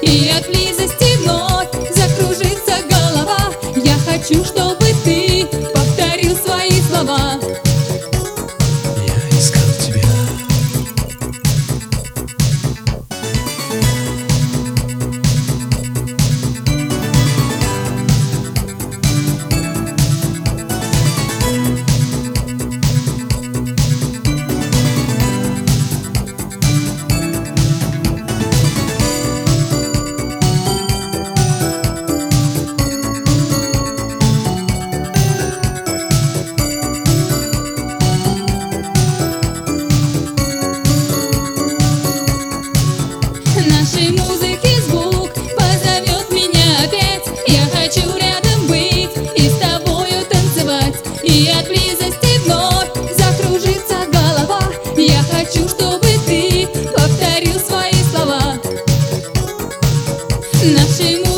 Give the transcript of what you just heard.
И от близости вновь закружится голова. Я хочу, чтобы ты повторил свои слова. Я искал тебя. Нашей музыки звук позовет меня опять. Я хочу рядом быть и с тобою танцевать. И от близости вновь закружится голова. Я хочу, чтобы ты повторил свои слова. Нашей